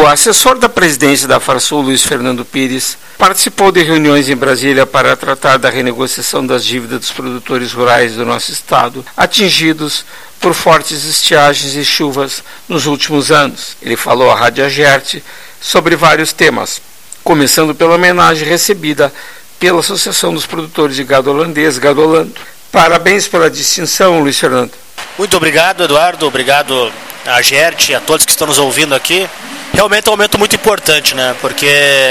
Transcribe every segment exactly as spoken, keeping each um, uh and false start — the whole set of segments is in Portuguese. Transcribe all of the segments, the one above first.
O assessor da presidência da Farsul, Luiz Fernando Pires, participou de reuniões em Brasília para tratar da renegociação das dívidas dos produtores rurais do nosso estado, atingidos por fortes estiagens e chuvas nos últimos anos. Ele falou à Rádio Agerte sobre vários temas, começando pela homenagem recebida pela Associação dos Produtores de Gado Holandês, Gado Holando. Parabéns pela distinção, Luiz Fernando. Muito obrigado, Eduardo. Obrigado a Agerte e a todos que estão nos ouvindo aqui. Realmente é um momento muito importante, né? Porque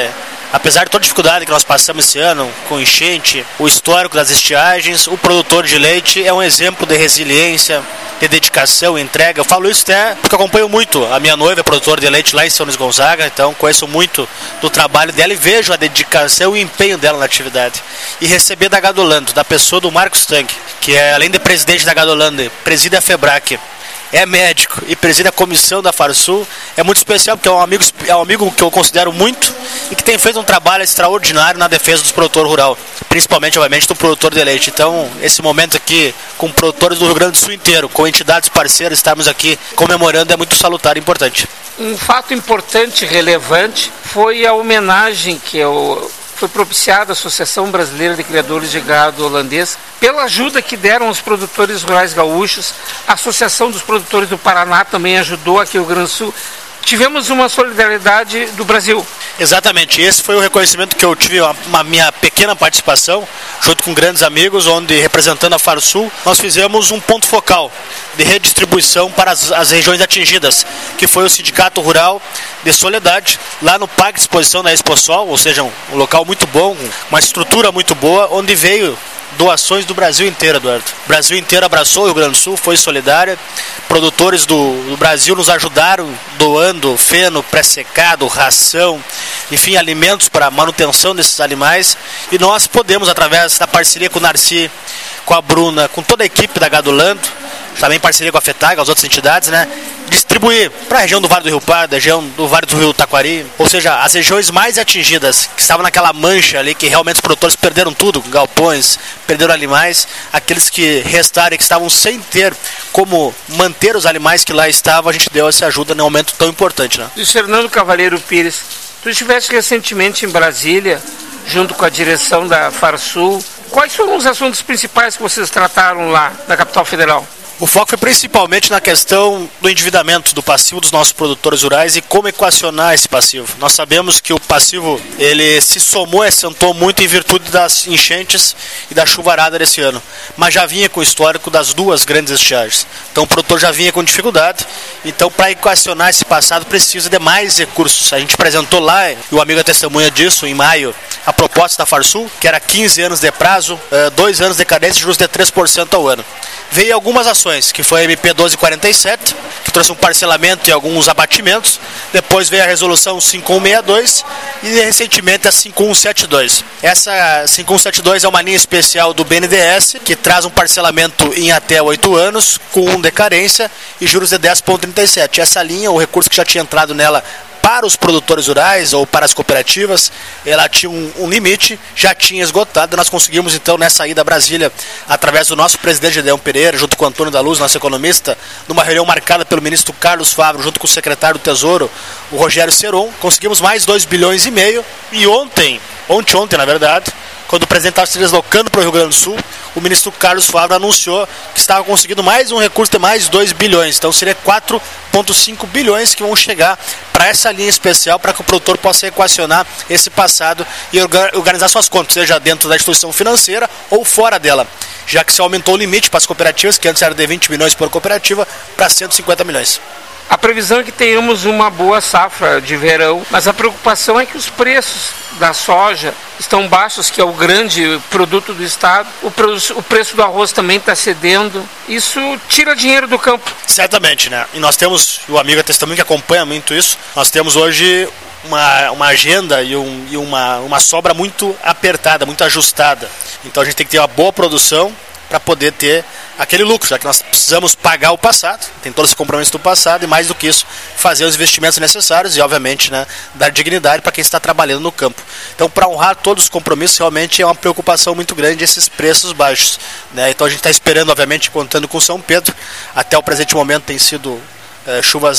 apesar de toda a dificuldade que nós passamos esse ano, com enchente, o histórico das estiagens, o produtor de leite é um exemplo de resiliência, de dedicação, entrega. Eu falo isso até porque acompanho muito a minha noiva, produtora de leite lá em São Luís Gonzaga, então conheço muito do trabalho dela e vejo a dedicação e o empenho dela na atividade. E receber da Gado Holando, da pessoa do Marcos Tanque, que é, além de presidente da Gado Holando, preside a FEBRAC, é médico e preside a comissão da Farsul, é muito especial porque é um amigo, é um amigo que eu considero muito e que tem feito um trabalho extraordinário na defesa dos produtores rurais, principalmente, obviamente, do produtor de leite. Então, esse momento aqui, com produtores do Rio Grande do Sul inteiro, com entidades parceiras, estarmos aqui comemorando é muito salutar e importante. Um fato importante e relevante foi a homenagem que eu... foi propiciada a Associação Brasileira de Criadores de Gado Holandês pela ajuda que deram aos produtores rurais gaúchos. A Associação dos Produtores do Paraná também ajudou aqui no Rio Grande do Sul. Tivemos uma solidariedade do Brasil. Exatamente, esse foi o reconhecimento que eu tive, uma, uma minha pequena participação, junto com grandes amigos, onde, representando a Farsul, nós fizemos um ponto focal de redistribuição para as, as regiões atingidas, que foi o Sindicato Rural de Soledade, lá no Parque de Exposição da Exposol, ou seja, um, um local muito bom, uma estrutura muito boa, onde veio doações do Brasil inteiro, Eduardo. O Brasil inteiro abraçou o Rio Grande do Sul, foi solidária. Produtores do, do Brasil nos ajudaram doando feno pré-secado, ração, enfim, alimentos para a manutenção desses animais. E nós podemos, através da parceria com o Narci, com a Bruna, com toda a equipe da Gado Holando, também em parceria com a FETAG, as outras entidades, né, distribuir para a região do Vale do Rio Pardo, a região do Vale do Rio Taquari, ou seja, as regiões mais atingidas, que estavam naquela mancha ali, que realmente os produtores perderam tudo, galpões, perderam animais, aqueles que restaram e que estavam sem ter como manter os animais que lá estavam, a gente deu essa ajuda num momento tão importante, né? E Fernando Cavalheiro Pires, tu estiveste recentemente em Brasília, junto com a direção da Farsul. Quais foram os assuntos principais que vocês trataram lá na capital federal? O foco foi principalmente na questão do endividamento do passivo dos nossos produtores rurais e como equacionar esse passivo. Nós sabemos que o passivo ele se somou e assentou muito em virtude das enchentes e da chuvarada desse ano, mas já vinha com o histórico das duas grandes estiagens. Então o produtor já vinha com dificuldade, então para equacionar esse passado precisa de mais recursos. A gente apresentou lá, e o amigo é testemunha disso, em maio, a proposta da Farsul, que era quinze anos de prazo, dois anos de carência e juros de três por cento ao ano. Veio algumas ações, que foi a M P doze quarenta e sete, que trouxe um parcelamento e alguns abatimentos. Depois veio a resolução cinco um seis dois e recentemente a cinco um sete dois. Essa cinco um sete dois é uma linha especial do B N D E S, que traz um parcelamento em até oito anos, com um de carência e juros de dez vírgula trinta e sete. Essa linha, o recurso que já tinha entrado nela para os produtores rurais ou para as cooperativas, ela tinha um, um limite, já tinha esgotado. Nós conseguimos então nessa ida a Brasília, através do nosso presidente Gedeão Pereira, junto com o Antônio da Luz, nosso economista, numa reunião marcada pelo ministro Carlos Favro, junto com o secretário do Tesouro, o Rogério Seron, conseguimos mais dois bilhões e meio. E ontem, ontem, ontem na verdade, quando o presidente estava se deslocando para o Rio Grande do Sul, o ministro Carlos Favro anunciou que estava conseguindo mais um recurso de mais dois bilhões. Então seria quatro vírgula cinco bilhões que vão chegar para essa linha especial, para que o produtor possa equacionar esse passado e organizar suas contas, seja dentro da instituição financeira ou fora dela, já que se aumentou o limite para as cooperativas, que antes era de vinte milhões por cooperativa, para cento e cinquenta milhões. A previsão é que tenhamos uma boa safra de verão, mas a preocupação é que os preços da soja estão baixos, que é o grande produto do estado. O, pre o preço do arroz também está cedendo. Isso tira dinheiro do campo. Certamente, né? E nós temos, o amigo é testemunho que acompanha muito isso, nós temos hoje uma, uma agenda e, um, e uma, uma sobra muito apertada, muito ajustada. Então a gente tem que ter uma boa produção para poder ter aquele lucro, já que nós precisamos pagar o passado, tem todo esse compromisso do passado, e mais do que isso, fazer os investimentos necessários e, obviamente, né, dar dignidade para quem está trabalhando no campo. Então, para honrar todos os compromissos, realmente é uma preocupação muito grande esses preços baixos, né? Então, a gente está esperando, obviamente, contando com São Pedro. Até o presente momento tem sido é, chuvas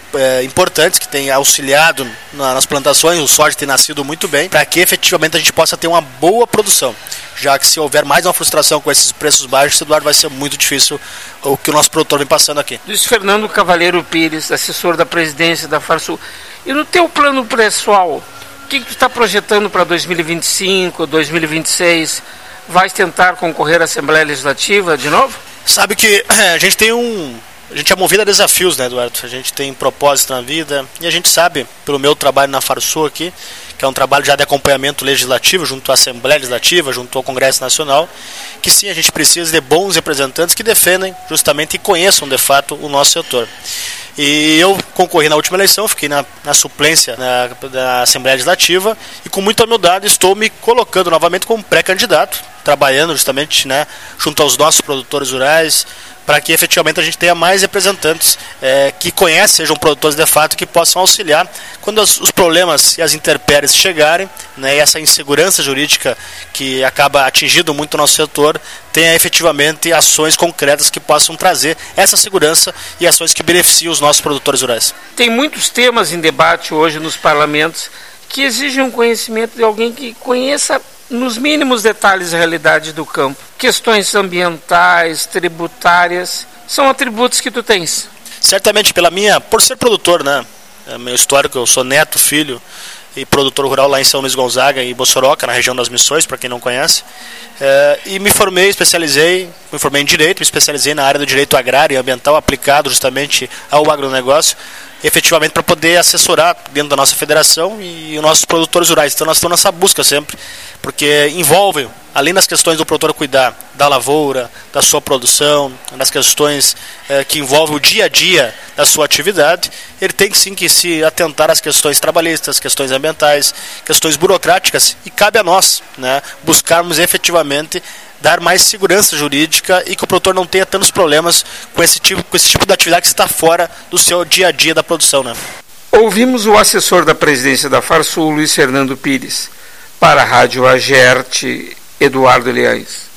é, importantes que têm auxiliado na, nas plantações, o soja tem nascido muito bem, para que efetivamente a gente possa ter uma boa produção, já que se houver mais uma frustração com esses preços baixos, Eduardo, vai ser muito difícil o que o nosso produtor vem passando aqui. Luiz Fernando Cavalheiro Pires, assessor da presidência da Farsul. E no teu plano pessoal, o que, que tu está projetando para dois mil e vinte e cinco, dois mil e vinte e seis? Vais tentar concorrer à Assembleia Legislativa de novo? Sabe que a gente tem um... A gente é movido a desafios, né, Eduardo? A gente tem propósito na vida e a gente sabe, pelo meu trabalho na Farsul aqui, que é um trabalho já de acompanhamento legislativo, junto à Assembleia Legislativa, junto ao Congresso Nacional, que sim, a gente precisa de bons representantes que defendem justamente e conheçam de fato o nosso setor. E eu concorri na última eleição, fiquei na, na suplência na, da Assembleia Legislativa e com muita humildade estou me colocando novamente como pré-candidato, trabalhando justamente, né, junto aos nossos produtores rurais, para que efetivamente a gente tenha mais representantes é, que conhecem, sejam produtores de fato, que possam auxiliar quando os, os problemas e as intempéries chegarem, né, e essa insegurança jurídica que acaba atingindo muito o nosso setor, tenha efetivamente ações concretas que possam trazer essa segurança e ações que beneficiem os nossos produtores rurais. Tem muitos temas em debate hoje nos parlamentos que exigem um conhecimento de alguém que conheça nos mínimos detalhes a realidade do campo. Questões ambientais, tributárias, são atributos que tu tens. Certamente pela minha, por ser produtor, né? É meu histórico, eu sou neto, filho e produtor rural lá em São Luís Gonzaga e Bossoroca, na região das Missões, para quem não conhece. É, e me formei, especializei, me formei em Direito, me especializei na área do Direito Agrário e Ambiental aplicado justamente ao agronegócio, efetivamente para poder assessorar dentro da nossa federação e os nossos produtores rurais. Então nós estamos nessa busca sempre, porque envolve, além das questões do produtor cuidar da lavoura, da sua produção, das questões eh, que envolvem o dia a dia da sua atividade, ele tem sim que se atentar às questões trabalhistas, questões ambientais, questões burocráticas, e cabe a nós, né, buscarmos efetivamente dar mais segurança jurídica e que o produtor não tenha tantos problemas com esse tipo, com esse tipo de atividade que está fora do seu dia a dia da produção, né? Ouvimos o assessor da presidência da Farsul, Luiz Fernando Pires. Para a Rádio Agerte, Eduardo Leães.